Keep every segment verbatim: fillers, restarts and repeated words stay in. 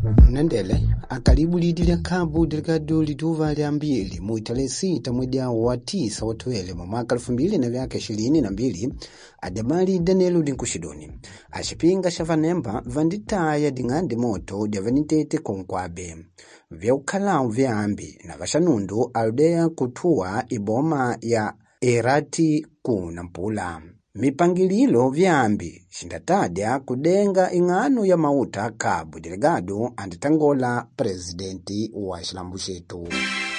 Nandele akaribu lidile Cabo Delgado lituva liambili muitale sita mwezi wa tisa wa twele mwaka elfu mbili na miaka ishirini na mbili Ademali Daniel Dinkushidoni ashipinga shavanemba vanditaya dingandi moto javanitete konkwabe vyaukalau vyambi na vashanundu aldea kutua iboma ya Erati kuna mpula mipangililo vyambi shindatadya kudenga ingano ya mauta Cabo Delgado anditangola presidenti wa shilambu shetu.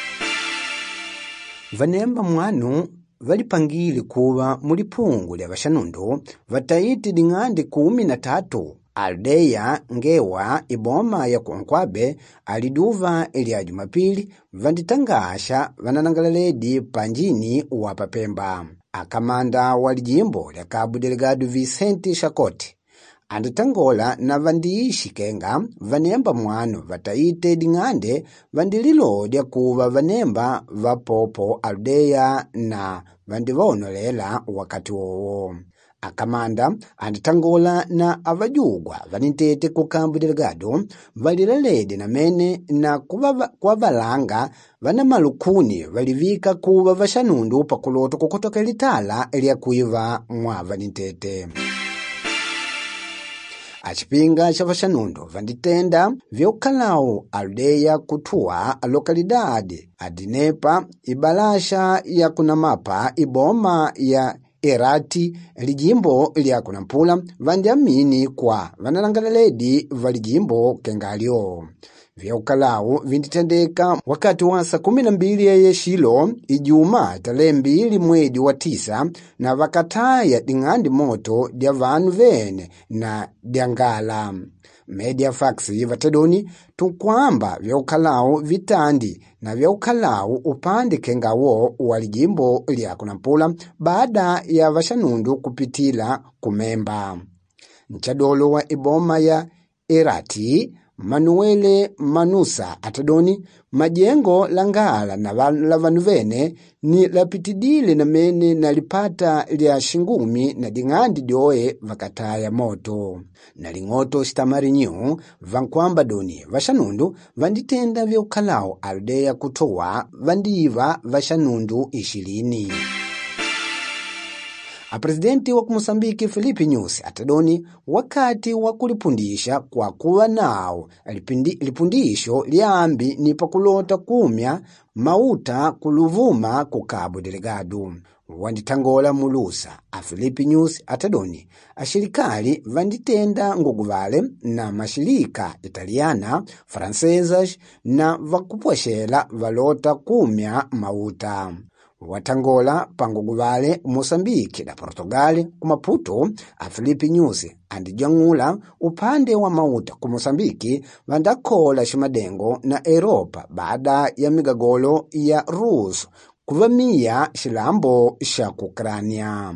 Vanemba mwanu valipangili kuwa mulipungu lya vashanundu vataiti dingandi kumi na tatu aldeya ngewa iboma ya konkwabe aliduva ilya Jumapili vanditangasha vananangalaledi panjini wa Papemba. Akamanda walijimbo lya Cabo Delgado Vicente Shakoti anditangola na vandiishi kenga vanemba mwanu vataite dingande vandililodya kuva vanemba vapopo aldeya na vandivaonolela wakati wowo. Akamanda anditangola na avajugwa vanitete ku Cabo Delgado valilalede na mene na kuva kwa valanga vana malukuni valivika kuva vashanundu pakuloto kukotoka litala lya kuiva mwa vanitete. Achipinga cha vashanundu vanditenda vyaukalau aldeya kutua lokalidade adinepa ibalasha ya kunamapa iboma ya Erati lijimbo lya kunampula vandiamini kwa vanalangalaledi valijimbo kengalio. Vyaukalau vinditendeka wakati wa saa kumi na mbili ya yeshilo Ijumaa tarehe mbili mwezi wa tisa na vakataya dingandi moto dia vanu vene na diangala. Media fax vatedoni tukwamba vyaukalau vitandi na vyaukalau upande kengawo walijimbo lya kunampula baada ya vashanundu kupitila kumemba. Nchadolo wa iboma ya Erati Manuele Manusa atadoni majengo langala na lavanuvene ni lapitidile na mene na lipata lya shingumi na dingandi dioe vakataya moto. Na lingoto sitamarinyu vankwamba doni vashanundu vanditenda vyaukalau aldeya kutoa vandiva vashanundu ishirini. A presidenti wa Mosambiki Filipe Nyusi atadoni wakati wa kulipundisha kwa kuwa nao lipundisho liambi ni pakulota kumya mauta kuluvuma ku Cabo Delgado. Wanditangola mulusa a Filipe Nyusi atadoni ashirikali vanditenda nguguvale na mashirika Italiana, Francesa na vakupwashela valota kumya mauta. Watangola panguguvale Mosambiki na Portugali kumaputo a Filipe Nyusi andijangula upande wa mauta ku Mosambiki vandakola shimadengo na Europa baada ya migagolo ya Rusi kuvamia shilambo sha Ukrania.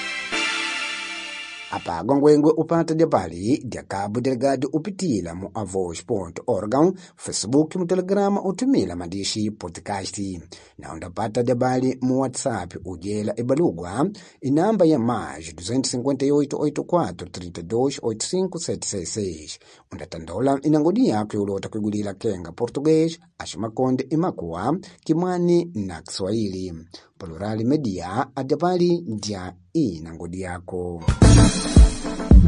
Apa gongwengwe upata diabali dia Cabo Delgado upitila mu avosh dot org, Facebook mu Telegram utumila madishi podcasti. Na undapata diabali mu WhatsApp ujela ibalugwa inamba ya maj two five eight eight four three two eight five seven six. Undatandola inangodia kulota kugulila kenga Portuguese, ashimakonde imakua, Kimwani na Kiswahili. Plurali Media adabali ndia inangodiako.